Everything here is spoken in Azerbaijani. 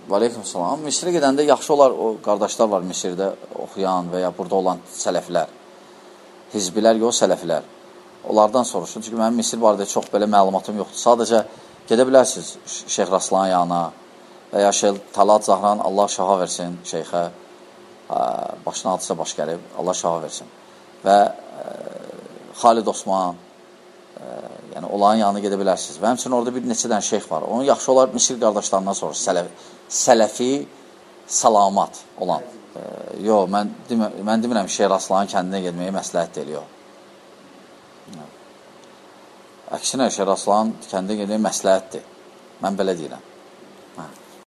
Aleyküm salam. Misirə gedəndə yaxşı olar, o qardaşlar var Misirdə oxuyan və ya burada olan sələflər, hizbilər, yox sələflər. Onlardan soruşun. Çünki mənim Misir barədə çox belə məlumatım yoxdur. Sadəcə gedə bilərsiniz Şeyx Raslanın yanına və ya Şeyx Talat Zahran, Allah şaha versin şeyxə. Başına hadısə baş gəlib, Allah şaha versin. Və Xalid Osman, yəni onların yanına gedə bilərsiniz. Və həmçinin orada bir neçə dənə şeyx var. Onun yaxşı olar Misir qardaşlarından soruşun. Sələfi salamat olan. Yox, mən demirəm Şeyx Raslanın kəndinə getməyə məsləhət deyil, yox. Əksinə, Şeyx Raslanın kəndinə getməyə məsləhətdir. Mən belə deyirəm.